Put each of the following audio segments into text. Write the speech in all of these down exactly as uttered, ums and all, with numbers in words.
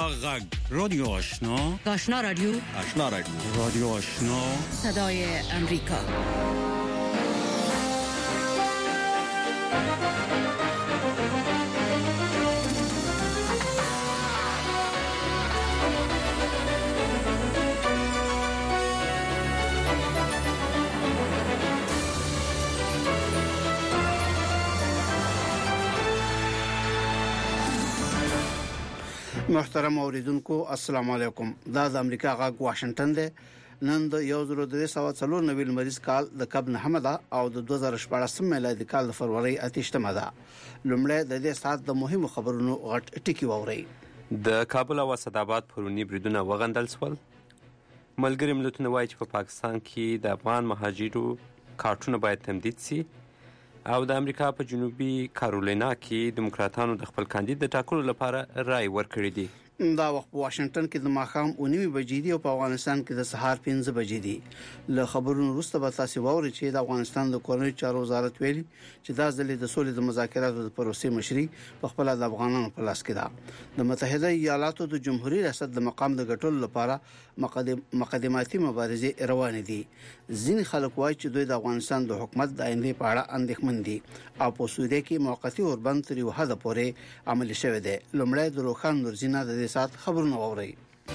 غږ رادیو آشنا آشنا رادیو آشنا رادیو رادیو آشنا صدای امریکا. محترم اوریدونکو السلام علیکم. دا د امریکا غږ واشنگټن دی. نن د یو زرو درې سوه څلور نوي لمریز کال د کب نهمه ده او د دوه زره شپږ میلادي کال د فروری اتهشتمه ده. لومړی د دې سات د مهمو خبرونو غټ ټکی ووري. د کابل او اسداباد پرونی بریدونه وغندل سول. ملګری ملتونه وایي چې په پا پاکستان کې د افغان مهاجرو کارتونه باید تمدید شي او د امریکا په جنوبي کارولینا کې دیموکراتانو د خپل کاندید د ټاکلو لپاره رای ورکړی دی. دا وخت په واشنگټن کې د ماښام اونیمه بجې دي او په افغانستان کې د سهار پنځه بجې دي. له خبرونو وروسته به تاسو واورئ چې د افغانستان د کورنۍ چارو وزارت ویلي چې دا ځلې د سولې د مذاکراتو د پروسې مشري په خپل د افغانانو په لاس کې ده. د متحده ایالاتو د جمهوریت ریاست د مقام د ګټلو لپاره مقدم مقدماتي مبارزې روانې دي. ځینې خلک وایي چې دوی د افغانستان د حکومت د آینده په اړه اندېښمن دي او په سوریه کې موقتی اوربند تر یو حد پورې عملي شوی دی. لومړی د روخان نورزینا د سات خبرونه اوري.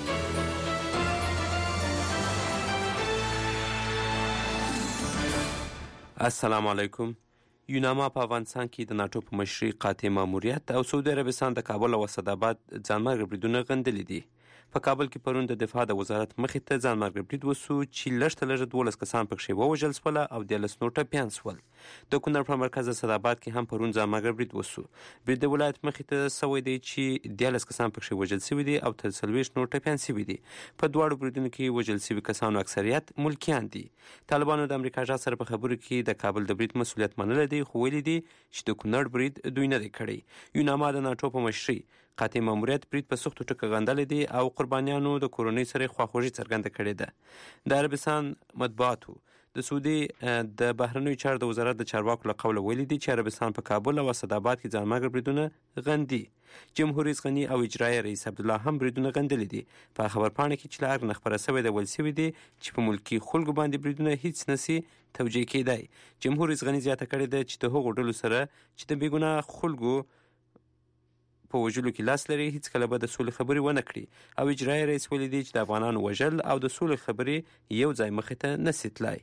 السلام علیکم. یوناما په افغانستان کې د ناتو په مشرۍ قاطع ماموریت او سعودي عربستان د کابل او اسداباد ځانمرګ بریدونه غندلي دي. په کابل کې پرون د دفاع د وزارت مخې ته ځانمرګ برید وسو چې لږ تر لږه دولس کسان پکښې ووژل شول او دیارلس نور ټپیان شول. د کونړ په مرکز اسداباد کې هم پرون ځانمرګ برید وسو. برید د ولایت مخې ته سوی دی چې دیارلس کسان پکښې وژل شوي دي او تر څلوېښت نور ټپیان شوي دي. په دواړو بریدونو کې وژل شوي کسانو اکثریت ملکیان دي. طالبانو د امریکا ژغ سره په خبرو کې د کابل د برید مسؤلیت منلی دی خو ویلي دي چې د کونړ برید دوی نه دی کړی. یوناما د ناټو په مشرۍ قاطع ماموریت برید په سختو ټکو غندلی دی او قربانیانو د کورنۍ سره خواخوږي څرګنده کړې ده. د عربستان مطبوعاتو د سعودي د بهرنیو چارو د وزارت د چارواکو له قوله ویلي دي چې عربستان په کابل او اسداباد کې ځانمرګ بریدونه غندي. جمهور رئیس غني او اجرایي رئیس عبدالله هم بریدونه غندلي دي. په خبرپاڼه کې چې له هغه نه خپره شوې ده ویل شوي دي چې په ملکي خلکو باندې بریدونه هیڅ نسي توجیه کېدای. جمهور رئیس غني زیاته کړې ده چې د هغو ډلو سره چې د بېګناه خلکو په وژلو کې لاس لري هیڅ کله به د سولې خبرې ونه کړي او اجرایي رئیس ویلي دی چې د افغانانو وژل او د سولې خبرې یو ځای مخې ته نشي تلای.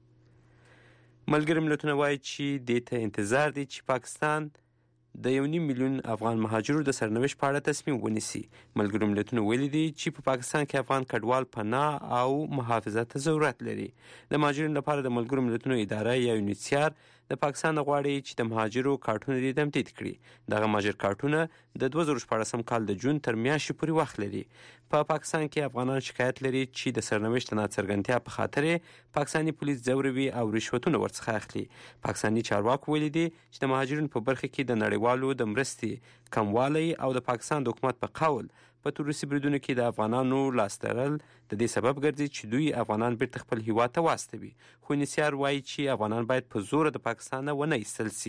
ملګري ملتونه وایي چې دې ته انتظار دی چې پاکستان د یو نیم میلیون افغان مهاجرو د سرنوشت په اړه تصمیم ونیسي. ملګرو ملتونه ویلي دي چې په پاکستان کې افغان کډوال پناه او محافظت ته ضرورت لري. د مهاجرینو لپاره د ملګرو ملتونو اداره یا یونیسیار د پاکستان غواړي چې د مهاجرو کارتونه دې تمدید کړي. دغه مهاجر کارتونه د دوه زره شپاړسم کال د جون تر میاشتې پورې وخت لري. په پاکستان کې افغانان شکایت لري چې د سرنوشت د ناڅرګندتیا په خاطر پاکستاني پولیس ځوروي او رشوتونه ورڅخه اخلي. پاکستاني چارواکو ویلي دي چې د مهاجرینو په برخه کې د نړیوالو د مرستې کموالی او د پاکستان د حکومت په قول په تروریستي بریدونو کې د افغانانو لاس لرل د دې سبب ګرځي چې دوی افغانان بیرته خپل هیواد ته واستوي. خو نسیار وایي چې افغانان باید په زوره د پاکستان نه ونه ایستل سي.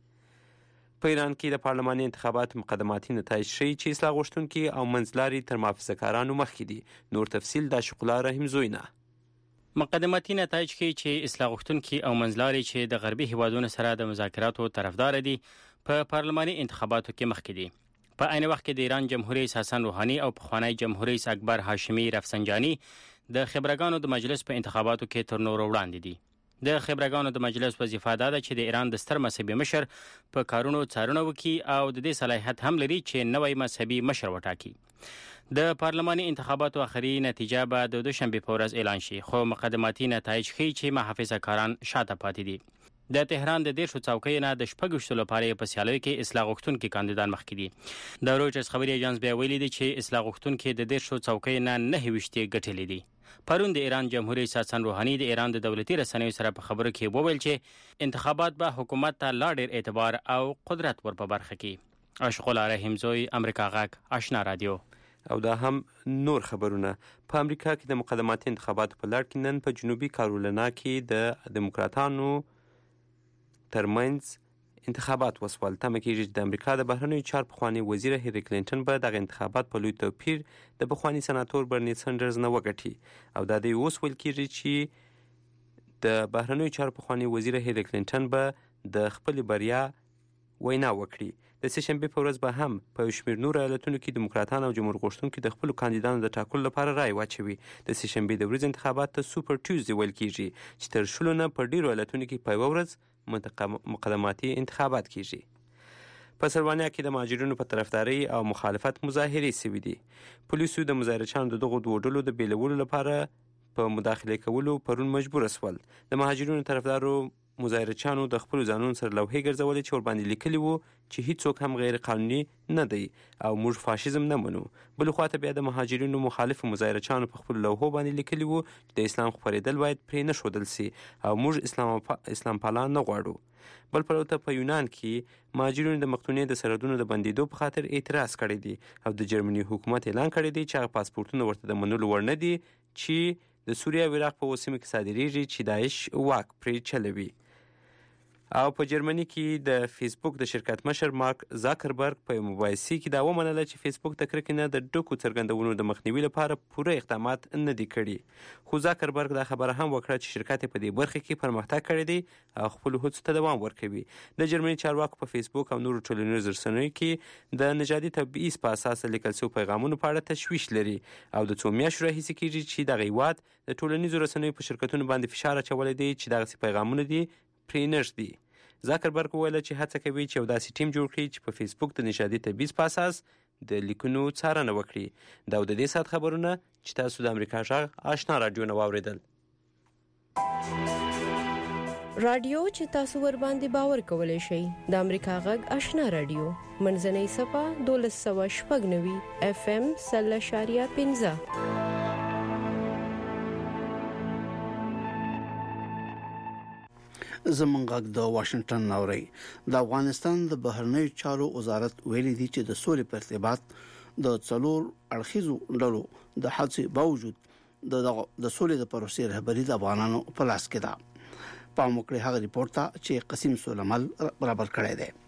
په ایران کې د پارلماني انتخاباتو مقدماتي نتایج ښیي چې اصلاح غوښتونکي او منځلاري تر محافظه‌کارانو مخکې دي. نور تفصیل د شقلا رحیم زوینه. مقدماتي نتایج ښیي چې اصلاح غوښتونکي او منځلاري چې د غربي هیوادونو سره د مذاکراتو طرفدار دي په پارلماني انتخاباتو کې مخکې دي. په عین وخت کې د ایران جمهور رئیس حسن روحاني او پخوانی جمهور رئیس اکبر هاشمي رفسنجاني د خبرګانو د مجلس په انتخاباتو کې تر نورو وړاندې دي. د خبرګانو د مجلس وظیفه دا ده چې د ایران د ستر مذهبي مشر په کارونو څارنه وکړي او د دې صلاحیت هم لري چې نوی مذهبي مشر وټاکي. د پارلماني انتخاباتو اخري نتیجه به د دوشنبه په ورځ اعلان شي خو مقدماتي نتایج ښیي چې محافظه‌کاران شاته پاتې دي. د تهران د دیرشو څوکیو نه د شپږویشتو لپاره په سیالیو کې اصلاح غوښتونکي کاندیدان مخکې دي. د رویټرز خبري ایجنس بیا ویلي دی چې اصلاح غوښتونکي د دیرشو څوکیو نه نهه ویشتې ګټلې دي. پرون د ایران جمهور رئیس حسن روحاني د ایران د دولتي رسنیو سره په خبرو کې وویل چې انتخابات به حکومت ته لا ډېر اعتبار او قدرت ور په برخه کې. اشقلا رحیم زوی، امریکا غږ آشنا رادیو. او دا هم نور خبرونه. په امریکا کې د مقدماتي انتخاباتو په لړ کې نن په جنوبي کارولینا کې د دیموکراتانو ترمنځ انتخابات وسول. تمه کېږي چې د امریکا د بهرنیو چارو پخواني وزیر هیلری کلینټن به دغه انتخابات په لوی توپیر د پخواني سناتور برني سندرز نه وګټي او دا د اوس ویل کېږي چې د بهرنیو چارو پخواني وزیر هیلری کلینټن به د خپل بریا وینا وکړي. د سهشنبې په ورځ به هم په یو شمېر نورو ایالتونو کې دیموکراتان او جمهور غوښتونکي د خپلو کاندیدانو د ټاکلو لپاره رای واچوي. د سهشنبې د ورځې انتخابات ته سوپر ټیوزډے ویل کېږي چې تر شلو نه په ډېرو ایالتونو کې په یوه ورځ مقدماتي انتخابات کیږي. په سلوانیا کې د مهاجرینو په طرفداري او مخالفت مظاهرې شوي دي. پولیسو د مظاهرچیانو د دغو دوو ډلو د بیلولو لپاره په مداخله کولو پرون مجبور شول. د مهاجرینو طرفدارو مظاهرچیانو د خپلو ځانونو سره لوحې ګرځولې چې ورباندې لیکلي وو چې هیڅوک هم غیر قانوني نه دی او موږ فاشیزم نه منو. بل خواته بیا د مهاجرینو مخالفو مظاهرچیانو په خپلو لوحو باندې لیکلي وو چې د اسلام خپرېدل باید پرې نه ښودل سي او موږ اسلام پا... اسلام پالان نه غواړو. بل پلو ته په یونان کې مهاجرینو د مقدونیې د سرحدونو د بندېدو په خاطر اعتراض کړی دی او د جرمني حکومت اعلان کړی دی چې هغه پاسپورتونه ورته د منلو وړ نه دي چې د سوریه او عراق په سیمو کې صادریږي چې داعش واک پرې چلوي. او په جرمني کې د فیسبوک د شرکت مشر مارک زاکربرګ په مباحثې کې دا ومنله چې فیسبوک د کرکې نه د ډکو څرګندونو د مخنیوي لپاره پوره اقدامات نه دي کړي. خو زاکربرګ دا خبره هم وکړه چې شرکت په دې برخه کې پرمختګ کړی دی او خپل هڅو ته دوام ورکوي. د جرمني چارواکو په فیسبوک او نورو ټولنیزو رسنیو کې د نژادي تبعیض په اساس لیکل شوي پیغامونو په اړه تشویش لري او د څو میاشتو راهیسې کېږي چې دغه هیواد د ټولنیزو رسنیو په شرکتونو باندې فشار اچولی دی چې دغسې پیغامونه دي پرې نږدي. زاکربرګ وویل چې هڅه کوي چې یو داسې ټیم جوړ کړي چې په فیسبوک د نژادي تبعیض په اساس د لیکونو څارنه وکړي. دا د دې ساعت خبرونه چې تاسو د امریکا غږ آشنا راډیو نه واورېدل. راډیو چې تاسو ور باندې باور کولای شئ د امریکا غږ آشنا راډیو منځنۍ صفه دولس سوه شپږ نوي اف ام سل اشاریه پنځه. زمونږ غږ د واشنگټن نوري. د افغانستان د بهرنیو چارو وزارت ویلي دی چې د سولې په ارتباط د څلور اړخیزو ډلو د هڅې باوجود د د سولې د پروسې رهبري د افغانانو په لاس کې ده. په موکړه هغه ریپورت ته چې قسیم سولمل برابر کړی دی.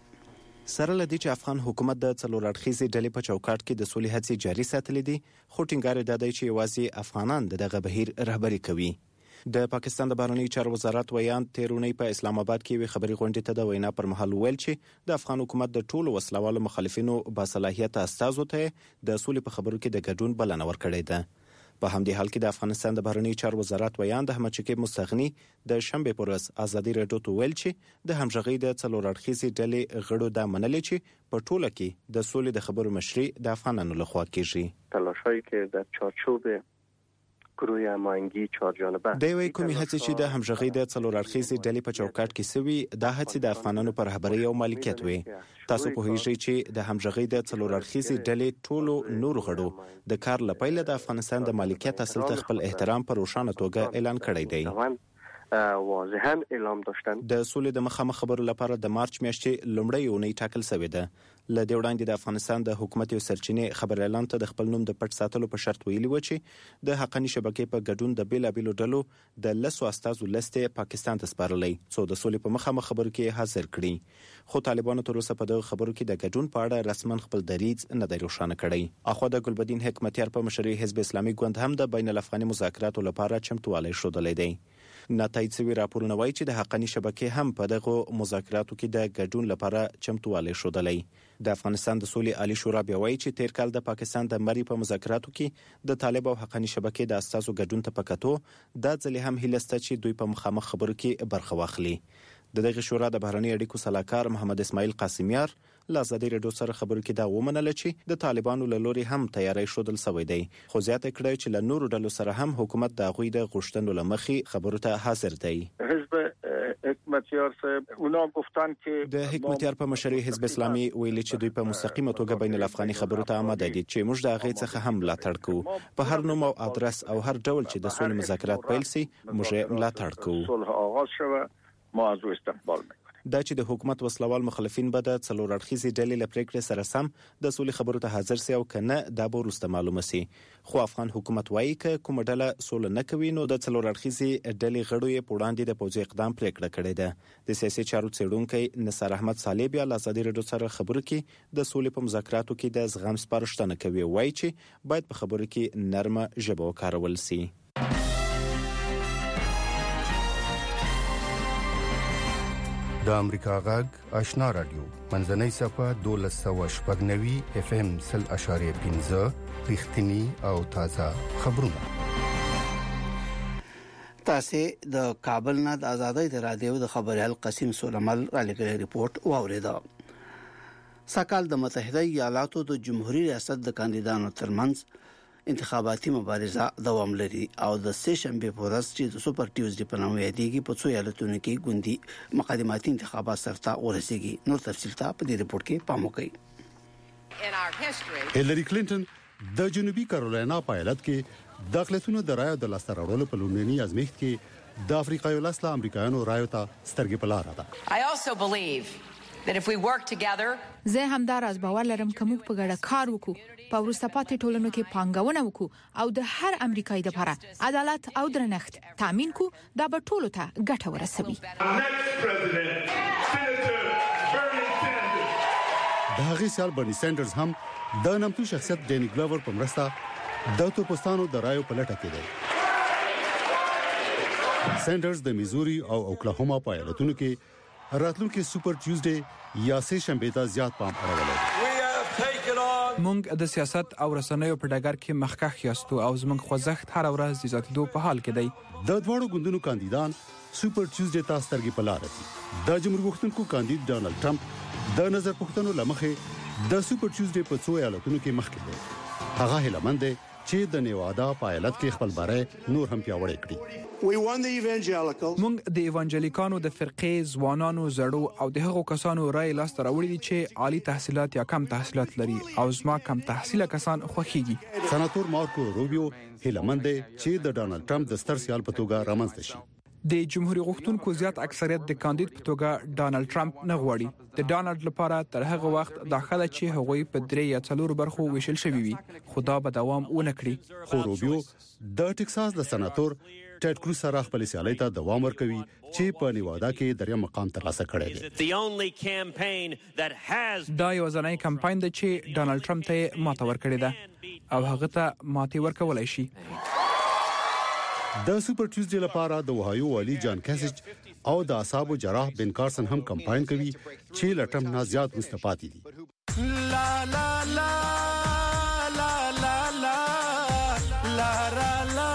سره لدی چې افغان حکومت د څلور اړخیزې ډلې په چوکاټ کې د سولې هڅې جاري ساتلې دي، خو ټینګار دی چې یوازې افغانان دغه بهیر رهبري کوي. د پاکستان د بهرنیو چارو وزارت ویان تیرونی په اسلام آباد کې وی خبري غونډې ته د وینا پر مهال ویل چې د افغان حکومت د ټولو وسلوالو مخالفینو باصلاحیت استازو ته د سولې په خبرو کې د ګډون بلنه ورکړې ده. په همدې حال کې د افغانستان د بهرنیو چارو وزارت ویان د احمد شکیب مستغنی د شنبه پر ورځ ازادي رادیو ته ویل چې د همغږي د څلور اړخیزې ډلې غړو د منلې چې په ټوله کې د سولې د خبرو مشري د افغانانو لخوا کیږي. تلاشایی که در چارچوب گروه هماهنگی چهار جانبه د وی کومي هڅې چې د همغږي د څلور اړخیزې ډلې په چوکاټ کې سوي د هڅې د افغانانو پر رهبري او مالکیت وي. تاسو په هیڅ چې د همغږي د څلور اړخیزې ډلې ټولو نور غړو د کار لپاره د افغانستان د مالکیت اصل ته خپل احترام پر روښانه توګه اعلان کړی دی. واضحا اعلام داشتن د سولې د مخامخ خبرو لپاره د مارچ میاشتې لومړی اونۍ ټاکل شوې ده. ل دې وړاندې د افغانستان د حکومت یو سرچینې خبر اعلان ته د خپل نوم د پټ ساتلو په شرط ویلي و چې د حقاني شبکې په ګډون د بیلابیلو ډلو د لسو استازو لسته پاکستان ته سپارلې څو د سولې په مخامخ خبرو کې حاضر کړي. خو طالبانو تر اوسه په دغه خبرو کې د ګډون په اړه رسمن خپل دریځ نه دی روښانه کړی. اخو د ګلبدین حکمتیار په مشرۍ حزب اسلامي ګوند هم د بین الافغاني مذاکراتو لپاره چمتووالی ښودلی دی. نتایج سوي راپورونه وایي چې د حقاني شبکې هم په دغه مذاکراتو کې د ګډون لپاره چمتووالی ښودلی. د افغانستان د سولې عالی شورا بیا وایي چې تیر کال د پاکستان د مری په مذاکراتو کې د طالب او حقاني شبکې د استازو ګډون ته پکاتو د ځلې هم هیله سته چې دوی په مخامخ خبرو کې برخه واخلي. د دغه شورا د بهرنی اړیکو صلاحکار محمد اسماعیل قاسمیار له ازادي رادیو سره خبرو کې دا ومنله چې د طالبانو له لوري هم تیاری شودل شوی دی، خو زیاته کړی چې له نورو ډلو سره هم حکومت د غوی د غوښتنو لمخې خبرو ته حاضر دی. حزب حکمتیار صاحب اونا گفتن که د حکمتیار په مشرۍ حزب اسلامي ویلي چې دوی په مستقیمه توګه بین الافغاني خبرو ته آماده دي چې موږ د هغې څخه هم ملاتړ کوو. په هر نوم او ادرس او هر ډول چې د سولې مذاکرات پیل شي موږ ملاتړ کوو. صلح آغاز شوه ما از او استقبال میکنیم. دا چې د حکومت وسلوال مخالفین به د څلور اړخیزې ډلې له پریکړې سره سم د سولې خبرو ته حاضر سي او کنه دا به وروسته معلومه سي. خو افغان حکومت وایي چې کومه ډله سوله نه کوي نو د څلور اړخیزې ډلې غړو یې په وړاندې د پوځي اقدام پریکړه کړې ده. د سیاسي چارو څېړونکی نثار احمد صالح بیا له ازادي راډیو سره خبرو کې د سولې په مذاکراتو کې د زغم سپارښتنه کوي. وایي چې باید په خبرو کې نرمه ژبه وکارول سي. د امریکا غږ آشنا رادیو منځنۍ صفه دولس سوه شپږ نوي اف ام سل اشاریه پنځه رښتینی او تازه خبرونه. تاسو د کابل نه د آزادۍ د رادیو د خبريال قسیم سولمل را لګل ریپورت واوریدا. ساکال د متحده ایالاتو د جمهوریت ریاست د کاندیدانو ترمنځ انتخاباتي مبارزه دوام لري او د سه شنبه په ورځ چې د سوپر ټیوزډے په نامه یادېږي په څو ایالتونو کې ګوندي مقدماتي انتخابات سرته ورسیږي. نور تفصیل ته په دې ریپورت کې پام وکړئ. هیلری کلینټن د جنوبي کارولاینا په ایالت کې د اقلیتونو د رایو د لاسته راوړلو په لومړني ازمېښت کې د افریقایي ولس له امریکایانو رایو ته سترګې په لار ده. I also believe that if we work together زه همدار از باور لرم چې موږ په ګډه کار وکړو په وروسته پاتې ټولنو کې پانګونه وکړو او د هر امریکایي لپاره عدالت او درنښت تضمین کو دا به ټولو ته ګټه ورسوي. د هغې سال برني سینډرز هم د نامتو شخصیت ډینی ګلوور په مرسته د توپستانو د رایو په لټه کې دی. سینډرز د میزوري او اوکلاهوما په ایالتونو کې راتلونکي سوپر ټیوزډے یا سه شنبه ته زیات پام اړولی. مونږ د سیاست او رسنیو په ډګر کې مخکښ یاستو او زموږ خوځښت هر ورځ د زیاتېدو په حال کې دی. د دواړو ګوندونو کاندیدان سوپر ټیوزډے ته سترګې په لار دي. د جمهور غوښتونکو کاندید ډانلډ ټرمپ د نظر پوښتنو لمخې د سوپر ټیوزډے په څو ایالتونو کې مخکې دی. هغه هیلمند دی چې د نیوادا په ایالت کې خپل باره نور هم پیاوړی کړي. مونږ د ایوانجلیکانو د فرقې ځوانانو زړو او د هغو کسانو رای لاسته راوړي دي چې عالی تحصیلات یا کم تحصیلات لري او زما کم تحصیله کسان خوښیږي. سناتور مارکو روبیو هیلمند دی چې د ډانلډ ټرمپ د ستر سیال په توګه رامنځته شي. د جمهوریت غوښتونکو زیات اکثریت د کاندید په توګه ډانلډ ټرمپ نه غواړي. د ډانلډ لپاره تر هغه وخت دا خله چې هغوی په درې یا څلور برخو ویشل شوی وي خدا به دوام ونه کړي. خو روبیو د ټکساس د سناتور ټیډ کروز سره خپل سیالۍ ته دوام ورکوي چې په نیوادا کې دریم مقام ترلاسه کړی دی. دا یو ځانګړی کمپاین دی چې ډانلډ ټرمپ ته ماته ورکړې ده او هغه ته ماته ورکولای شي. د سوپر ټیوزډے لپاره د وهایو والی جان کیسج او د اعصابو جراح بن کارسن هم کمپاین کوي چې لټم نه زیات مستفادي دي. لا لا لا لا لا لا لا لا لا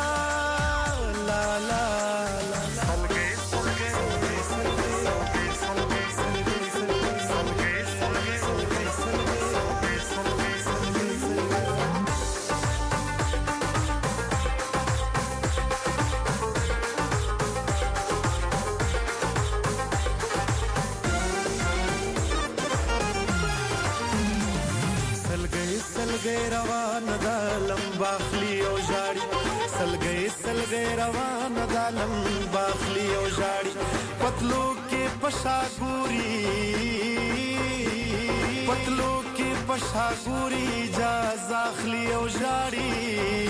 سلګي روان د لمباخلی او جاړي سلګي سلګي روان د لمباخلی او جاړي پتلو کې پشاګوري پتلو کې پشاګوري جا زاخلی او جاړي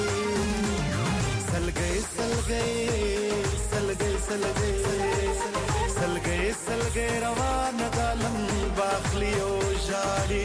سلګي سلګي سلګي سلګي سلګي سلګي روان د لمباخلی او جاړي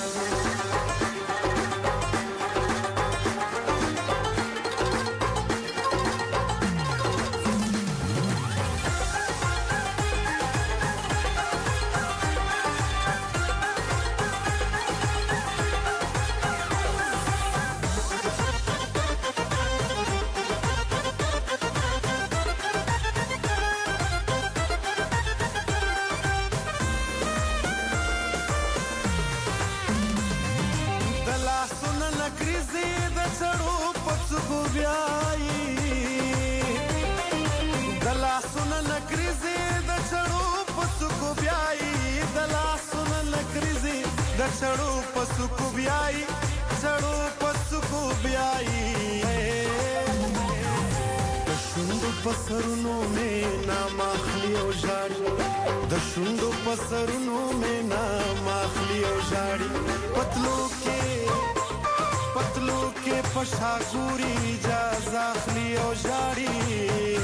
چړو پسو کو بیاي چړو پسو کو بیاي د شوند پسرونو مې نام اخلي او ژاړي د شونډو پسرونو مې نام اخلي او ژاړي پتلو کې پتلو کې پښا ګوري اجازه اخلي او ژاړي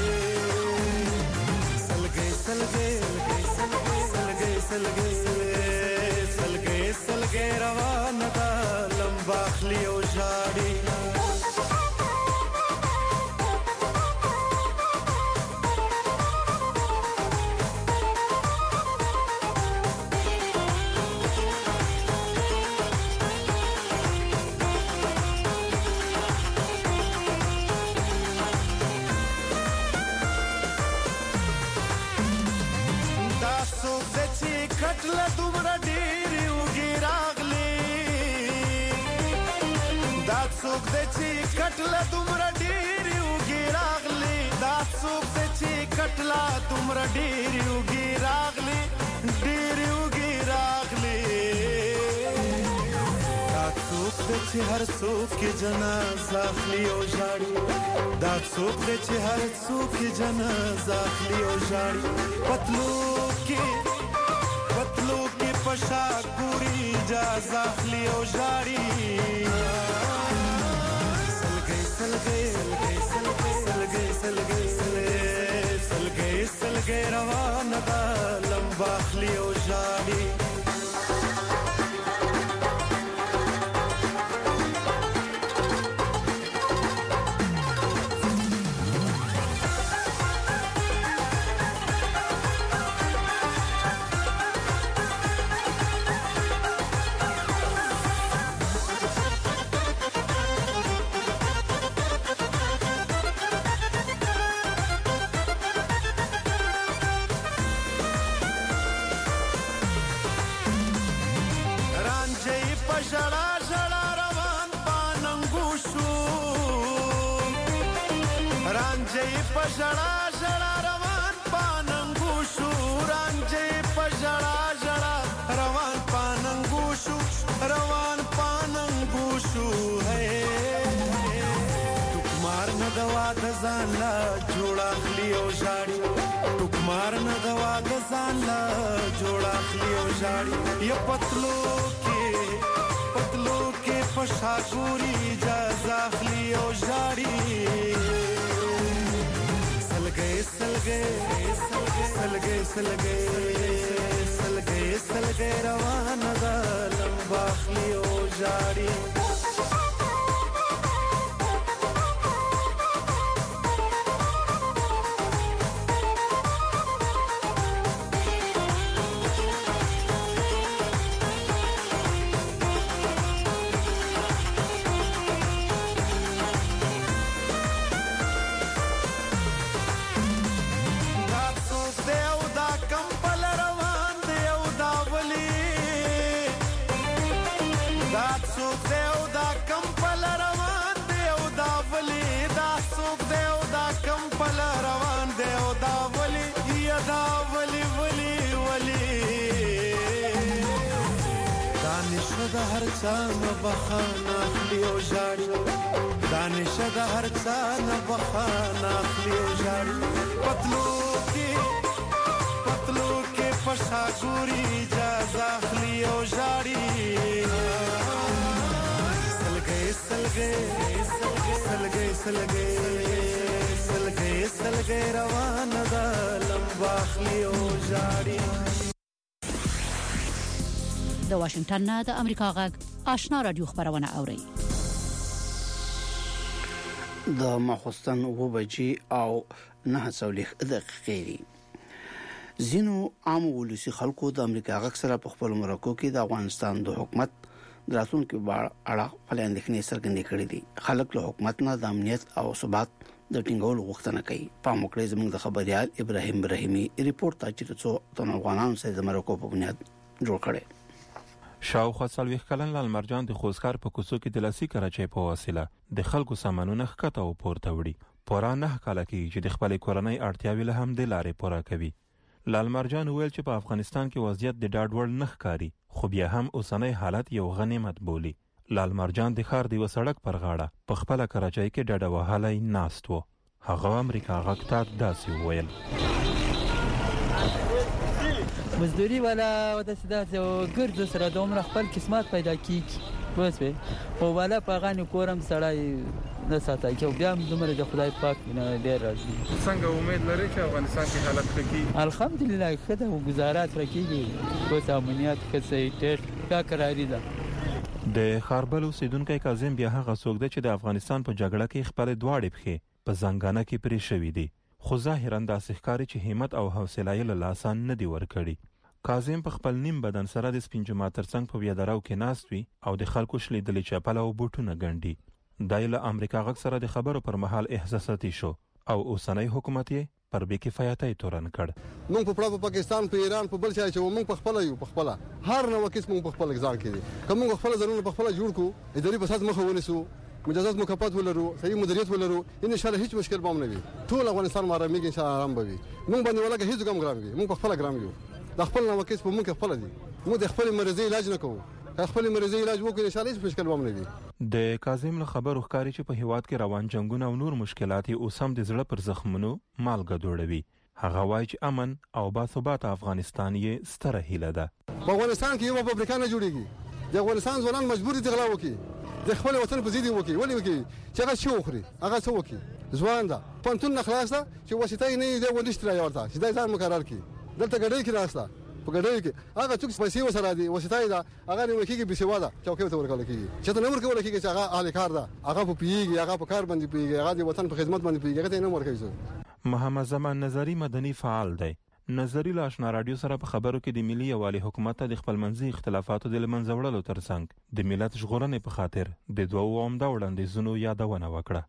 سلګي سلګي سلګي سلګي سلګي سلګي سلګي روان ده لمبا اخلي او ژاړي کټله دومره ډېرې اوږې راغلې دا څوک دی چې کټله دومره ډېرې اوږې راغلې دا څوک دی چې کټله دومره ډېرې اوږې راغلې ډېرې اوږې راغلې دا څوک دی چې هر څوک یې جنازه اخلي او ژاړي دا څوک دی چې هر څوک یې جنازه اخلي او ژاړي پتلو کې پتلو کې پښا ګوري اجازه اخلي او ژاړي سلګي سلګي سلګي سلګي سلګي سلګي سلګي روان ده لمبا اخلي او ژاړي ژړا ژړا روان پاننګو شو رانجې په ژړا ژړا روان پاننګو شو روان پاننګو شو ټوکمار نه دوا د ځان لا جوړ اخلي او ژاړي ټوکمار نه دوا د ځان لا جوړ اخلي او ژاړي یا پتلو کې پتلو کې پښا ګوري اجازه اخلي او ژاړي سلګي سلګي سلګي سلګي سلګي سلګي روان ده لمبا اخلي او ژاړي د هر چا نه بخانه اخلي او ژاړي دانش د هر چا نه بخانه اخلي او ژاړي پتلو کې پتلو کې پښا ګوري اجازه اخلي او ژاړي سلګي سلګي سلګي سلګي سلګي سلګي روان ده لمبا اخلي او ژاړي د واشنگټن نه د امریکا غږ آشنا رادیو خبرونه اوري د ماخستن و بجې او نه څولېخ دقیقې زینو عام ولسی خلکو د امریکا غږ سره په خپل مرکو کې د افغانستان د حکومت دراتونکو بار اړه خپل اندېښنې څرګندې کړې دي خلک له حکومت نه د امنیت او ثبات د ټینګولو غوښتنه کوي په موکړې زموږ د خبريال ابراهيم ابراهيمي ریپورت اچې څو د افغانانو سره د مرکو په بنیاد جوړ کړي شاوخوا څلوېښت کلن لالمرجان د خوزکار په کوڅو کې د لاسي کراچۍ په وسیله د خلکو سامانونه ښکته او پورته وړي پورا نه کاله کې چې د خپل کورنۍ اړتیاوې له هم د لارې پوره کوي لالمرجان ویل چې په افغانستان کې وضعیت د ډاډ وړ نه ښکاري خو بیا هم اوسنۍ حالت یو غنیمت بولي لالمرجان د ښار د یوه سړک پر غاړه په خپله کراچۍ کې ډډه وهلی ناست و هغه امریکا غږ ته داسې وویل مزدوري والا داسې داسې ګرځو سره دومره خپل قسمت پیدا کیږي بس وي او والا په غانې کورم سړی نه ساتي چې بیا هم دومره د خدای پاک نه ډېر راځي. څنګه امید لري چې افغانستان کې حالت ښه کیږي؟ الحمدلله ښه ده او ګزارات راکېږي اوس امنیت ښه صحیح ټیټ ښه قراري ده. د خاربل اوسیدونکی کاظم بیا هغه څوک دی چې د افغانستان په جګړه کې خپل دواړې پښې په زنګانه کې پرې شوې دي خو ظاهرا داسې ښکاري چې همت او حوصله یې له لاسه نه دي ورکړي. کاظم په خپل نیم بدن سره د سپین جومات ترڅنګ په ویادراو کې ناست وي او د خلکو شلیدلې چپل او بوټونه ګنډي. دا له امریکا غږ سره د خبرو پر مهال احساساتي شو او اوسنی حکومت یې پر بې کفایتۍ تورن کړ. موږ په پړه په پاکستان په ایران په بل ځای چې موږ په خپل یو په خپل هر نو کیس موږ په خپل ځان کې دي کوم موږ خپل ځانونه په خپل جوړ کو اداري فساد مخه ونیسو مجازات مکافات ولرو صحیح مدیریت ولرو ان شاء الله هیڅ مشکل به نه وي ټول افغانستان مارامېږي ان شاء الله آرام به وي موږ باندې ولګه هیڅ ګم ګرام وي موږ په خپل ګرام یو د خپل نو کیس په موږ خپل دي موږ د خپل مرزي علاج نه کوو خپل مرزي علاج وکړو ان شاء الله هیڅ مشکل به نه وي. د کاظم له خبرو ښکاري چې په هیواد کې روان جنگونه او نور مشکلات اوس هم د زړه پر زخمونو مالګه دوړوي. هغه وایي چې امن او باثباته افغانستان یې ستره هیله ده. په افغانستان کې یو فابریکه نه جوړیږي د افغانستان ځوانان مجبور دي غلا وکړي د خپل وطن په ضد وکړي ولې وکړي چې هغه څه وخوري هغه څه وکړي ځوان ده پنتون نه خلاص ده چې وسیته نه دی ونشتري ورته چې دا ځان مقرر کړي دلته ګډې کې راسته په ګډې کې هغه څوک پیسې وسره دي وسیته ده هغه نه وکړي به سیوا ده چوکې ته ورکول کېږي چې ته نه ورکول کېږي چې هغه اهل کار ده هغه په پیږي هغه په کار باندې پیږي هغه د وطن په خدمت باندې پیږي هغه نه ورکوي. محمد زمان نظری مدني فعال دی. نظری له آشنا رادیو سره په خبرو کې د ملي یووالي حکومت ته د خپلمنځي اختلافاتو د له منځه وړلو ترڅنګ د ملت ژغورنې په خاطر د دوو عمده وړاندیزونو یادونه وکړه.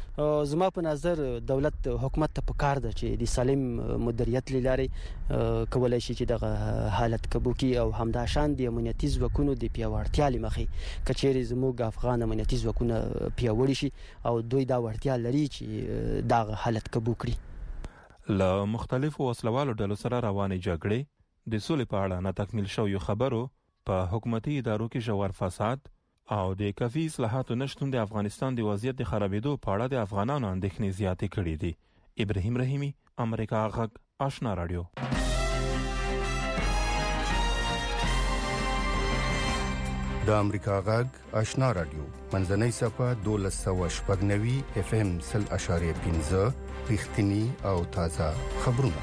زما په نظر دولت حکومت ته پکار ده چې د سالم مدیریت لاري کولای شي چې د حالت کبوکی او همدا شان د امنیتي ځواکونو د پیاوړتیا لمخې کچېری زموږ افغان امنیتي ځواکونه پیاوړي شي او دوی دا ورتیا لري چې د حالت کبوکړي. له مختلفو وسلوالو ډلو سره روانې جګړې د سولې په اړه نه تکمیل شویو خبرو په حکومتي ادارو کې ژور فساد او د کافي اصلاحاتو نشتون د افغانستان د وضعیت د خرابېدو په اړه د افغانانو اندېښنې زیاتې کړې دي. ابراهیم رحیمي، امریکا غږ، آشنا رادیو. د امریکا غږ آشنا رادیو منځنۍ صفه دولس سوه شپږ نوي اف ام سل اشاریه پنځه رښتینی او تازه خبرونه.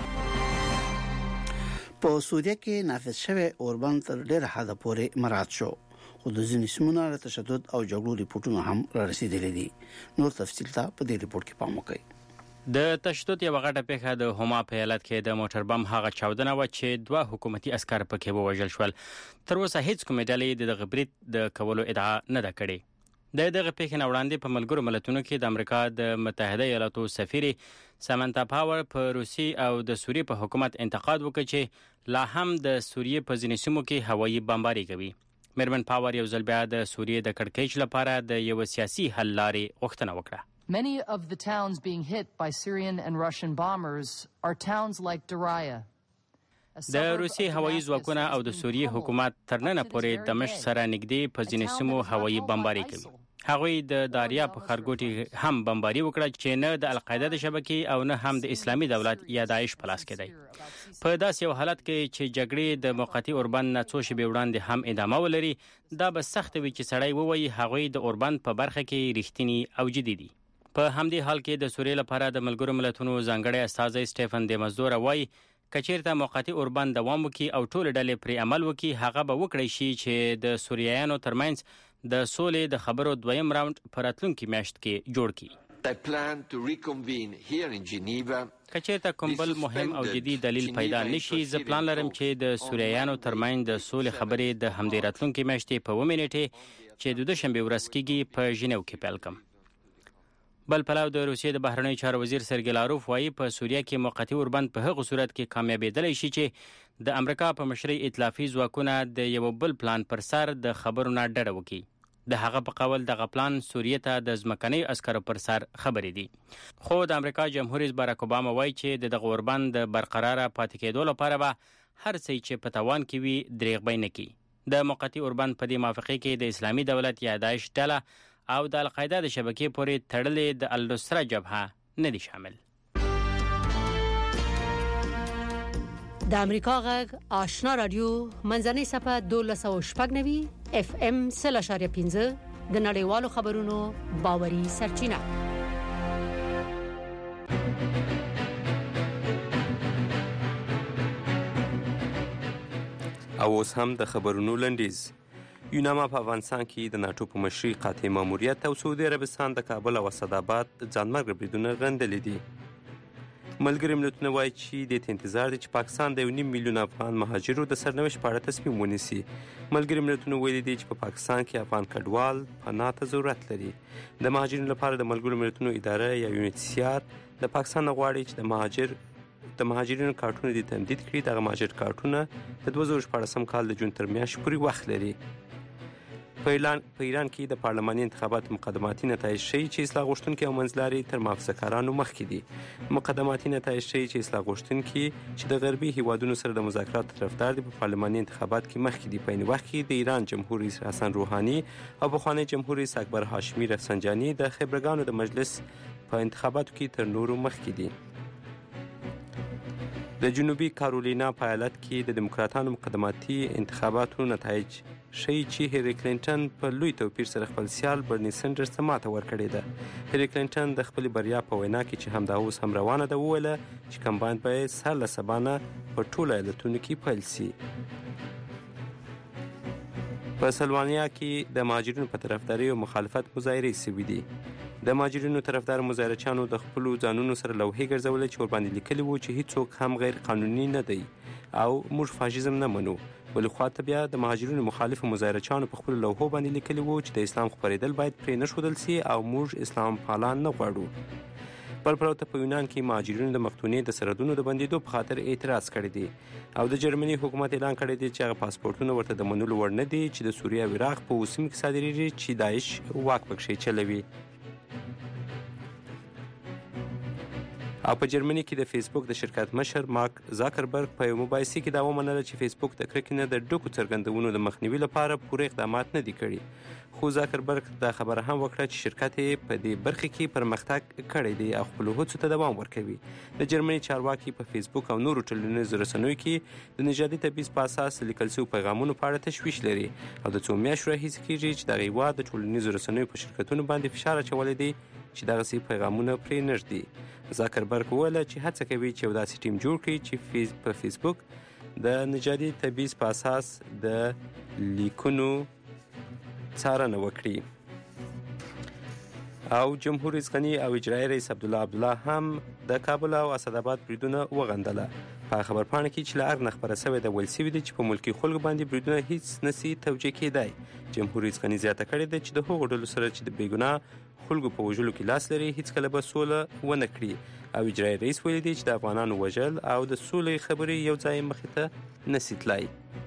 په سوریه کې نافذ شوی اوربند تر ډېر حد پورې مراعات شو خو د ځینې سیمونو له تشدد او جګړو ریپورتونه هم را رسیدلي دي. نور تفصیل ته په دې ریپورت کې پام وکړئ. د تشدد یو غټه پیښه د هما په ایالت کې د موټر بم هغه چاودنه و چې دوه حکومتي عسكر پکې ووژل شول. تر اوسه هیڅ کومه ډلې د غبريت د کولو ادعا نه ده کړې. د دغه پیښې نه وړاندې په ملګرو ملتونو کې د امریکا د متحده ایالاتو سفیر سامنتا پاور په روسي او د سوریې په حکومت انتقاد وکړ چې لا هم د سوریې په ځینې سیمو کې هوایي بمباري کوي. مرمن پاور یو ځل بیا د سوریې د کړکېچ لپاره د یو سیاسي حل لارې غوښتنه وکړه. Many of the towns being hit by Syrian and Russian bombers are towns like Daraya. د روسي هوایي ځواکونه او د سوریې حکومت ترننه پورې دمشق سره نږدې په ځینې سیمو هوایي بمباري کوي. هغوی د داریا په خارګوټي هم بمباري وکړه چې نه د القاعده د شبکې او نه هم د اسلامي دولت یا داعش په لاس کې دی. په داسې یو حالت کې چې جګړې د موقتی اوربند نه څو شېبې وړاندې هم ادامه ولري دا به سخت وي چې سړی ووایي هغوی د اوربند په برخه کې رښتینی او جدي دي. په همدې حال کې د سوریې لپاره د ملګرو ملتونو ځانګړی استازی سټیفن دیمزدور وایي کچیرته موقتی اوربند دوام وکړي او ټول ډلې پرې عمل وکړي هغه به وکړي شي چې د سوریایانو ترمنځ د سولې د خبرو دویم راوند پر راتلونکي میاشت کې جوړ کړي. کچیرته کوم بل مهم او جدي دلیل پیدا نشي زه پلان لرم چې د سوریایانو ترمنځ د سولې خبرې د همدې راتلونکي میاشتې په اووه نیټې چې د دوشنبې ورځ کېږي په ژنیو کې پیل کړم. بل پلاو د روسیې د بهرنیو چارو وزیر سرګی لاروف وایي په سوریه کې موقتی اوربند په هغه صورت کې کامیابېدلی شي چې د امریکا په مشرۍ ائتلافي ځواکونه د یو بل پلان پر سر د خبرو نه ډډه وکړي. د هغه په قول دغه پلان سوریه ته د ځمکنۍ عسکرو پر سر خبرې دي. خو د امریکا جمهور رئیس باراک اوباما وایي چې د دغه اوربند د برقراره پاتې کېدو لپاره به هر څه چې په توان کې وي دریغبۍ نه کړي. د موقتی اوربند په دې موافقې کې د اسلامي دولت یا داعش ډله او د القاعده د شبکې پورې تړلې د النصره جبهه نه دي شامل. د امریکا غږ آشنا رادیو منځنۍ صفه دولس او شپږ نوي اف ام سل اشاریه پنځه د نړیوالو خبرونو باوري سرچینه. او اوس هم د خبرونو لنډیز. یوناما په افغانستان کې د ناټو په مشرۍ قاطع ماموریت او سعودي عربستان د کابل او اسداباد ځانمرګ بریدونه غندلي دي. ملګري ملتونه وایي چې د انتظار دی چې پاکستان د یو نیم میلیون افغان مهاجرو د سرنوشت په اړه تصمیم ونیسي. ملګري ملتونه ویلي دي چې په پاکستان کې افغان کډوال پناه ته ضرورت لري. د مهاجرینو لپاره د ملګرو ملتونو اداره یا یو ان ایچ سی آر د پاکستان غواړي چې د مهاجر د مهاجرینو کارتونه د تمدید کړي. دغه مهاجر کارتونه د دوه زره شپاړسم کال د جون تر میاشتې پورې وخت لري. په ایران په ایران کې د پارلماني انتخاباتو مقدماتي نتایج ښیي چې اصلاح غوښتونکي او منځلاري تر محافظه‌کارانو مخکې دي. مقدماتي نتایج ښیي چې اصلاح غوښتونکي چې د غربي هیوادونو سره د مذاکراتو طرفدار دي په پارلماني انتخابات کې مخکې دي. په عین وخت کې د ایران جمهور رئیس حسن روحاني او پخوانی جمهور رئیس اکبر هاشمي رفسنجاني د خبرګانو د مجلس په انتخاباتو کې تر نورو مخکې دي. د جنوبي کارولینا په ایالت کې د دیموکراتانو مقدماتي انتخاباتو نتایج ښیي چې هیلري کلینټن په لوی توپیر سره خپل سیال برني سینډرز ته ماته ورکړې ده. هیلري کلینټن د خپلې بریا په وینا کې چې همدا اوس هم روانه ده وویله چې کمباین به سهار له سبا نه په ټولو ایالتونو کې پیل سي. په سلوانیا کې د مهاجرینو په طرفداري او مخالفت مظاهرې شوي دي. د مهاجرینو طرفدار مظاهرچیانو د خپلو ځانونو سره لوحې ګرځولې چې ورباندې لیکلي وو چې هیڅوک هم غیر قانوني نه دی او موږ فاشیزم نه منو. بلې خواته بیا د مهاجرینو مخالفو مظاهرچیانو په خپلو لوحو باندې لیکلي وو چې د اسلام خپرېدل باید پرې نه ښودل سي او موږ اسلام پالان نه غواړو. بل پلوته په یونان کې مهاجرینو د مقتونیې د سرحدونو د بندېدو په خاطر اعتراض کړی دی او د جرمني حکومت اعلان کړی دی چې هغه پاسپورتونه ورته د منلو وړ نه دي چې د سوریه او عراق په اوس سیمو کې صادریږي چې داعش واک پکښې چلوي. او په جرمني کې د فیسبوک د شرکت مشر مارک زاکربرګ په یو مباحثه کې دا ومنله چې فیسبوک د کرکې نه د ډکو څرګندونو د مخنیوي لپاره پوره اقدامات نه دي کړي. خو زاکربرګ دا خبره هم وکړه چې شرکت یې په دې برخه کې پرمختګ کړی دی او خپلو هڅو ته دوام ورکوي. د جرمني چارواکي په فیسبوک او نورو ټولنیزو رسنیو کې د نژادي تبعیض په اساس لیکل شوي پیغامونو په اړه تشویش لري او د څو میاشتو راهیسې کېږي چې دغه هېواد د ټولنیزو رسنیو په شرکتونو باندې فشار اچولی دی چې دغسې پیغامونه پرې نږدي. زاکربرګ وویله چې هڅه کوي چې یو داسې ټیم جوړ کړي چې فیز په فیسبوک د نژادي تبعیض په اساس د لیکونو څارنه وکړي. او جمهور رئیس غني او اجرایي رئیس عبدالله عبدالله هم د کابل او اسداباد بریدونه وغندله. په خبرپاڼه کې چې له هر نه خپره شوې ده ویل شوي دي چې په ملکي خلکو باندې بریدونه هیڅ نسي توجیه کېدی. جمهور رئیس غني زیاته کړې ده چې د هغو ډلو سره چې د بېګناه خلکو په وژلو کې لاس لري هیڅکله به سوله ونه کړي. او اجرایي رئیس ویلي دی چې د افغانانو وژل او د سولې خبرې یو ځای مخې ته نسي تلای.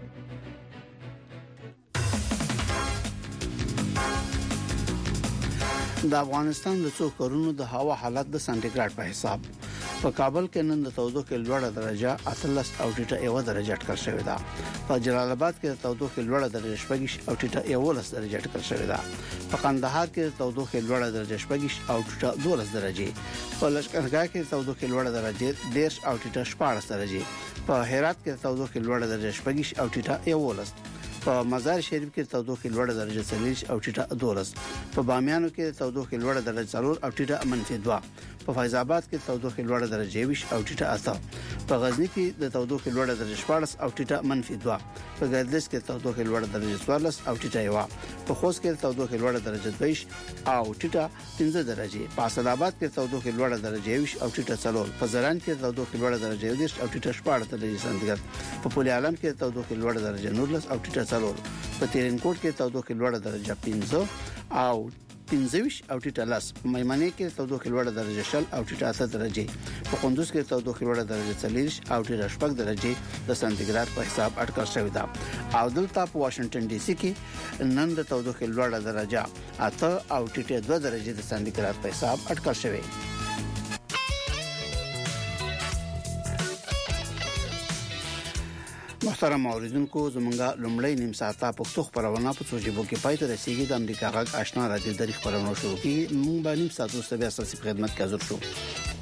د افغانستان د څو کورونو د هوا حالت د سانتیګراډ په حساب په کابل کې نن د تودوخې لوړه درجه اتلس او ټیټه یو درجه اټکل شوې ده. په جلال آباد کې د تودوخې لوړه درجه شپږ او ټیټه یولس درجه اټکل شوې ده. په قندهار کې د تودوخې لوړه درجه شپږ او ټیټه دولس درجه. په لشکرګاه کې د تودوخې لوړه درجه دیرش او ټیټه شپاړس درجه. په هرات کې د تودوخې لوړه درجه شپږ او ټیټه یولس. په مزار شریف کې تودوخې لوړه درجه څلور او ټیټه دولس. په بامیانو کې تودوخې لوړه درجه څلور او ټیټه منفي دوه. په فیض آباد کې تودوخې لوړه درجه بیش او ټیټه اته. په غزنی کې د تودوخې لوړه درجه شپاړس او ټیټه منفي دوه. په ګردش کې تودوخې لوړه درجه څوارلس او ټیټه یو. په خوست کې تودوخې لوړه درجه دویش او ټیټه پنځه درجه. په اسداباد کې تودوخې لوړه درجه بیش او ټیټه څلور. په زران کې تودوخې لوړه درجه دیرش او ټیټه شپاړس درجه سانتیګراد. په پولي عالم کې تودوخې لوړه درجه نورلس او ټیټه څلور. په تیرینکوټ کې تودوخې لوړه درجه پنځه او پنځه او ټیټه لس. په میمنې کې تودوخې لوړه درجه شل او ټیټه اته درجه. په کندوز کې تودوخې لوړه درجه څلور او ټیټه شپږ درجه د سانتیګراد په حساب اټکل شوې ده. او دلته په واشنگټن ډي سي کې نن د تودوخې لوړه درجه اته او ټیټه دوه درجه د سانتیګراد په حساب اټکل شوې. محترم اوریدونکو زمونږه لومړی نیم ساعته پښتو خبرونه په څو ژبو کې پای ته رسیدي. د امریکا غږ آشنا رادیو د خبرونو شروع کی مونږ باندې ساتو سبا اساسي خدمت کې حاضر شو.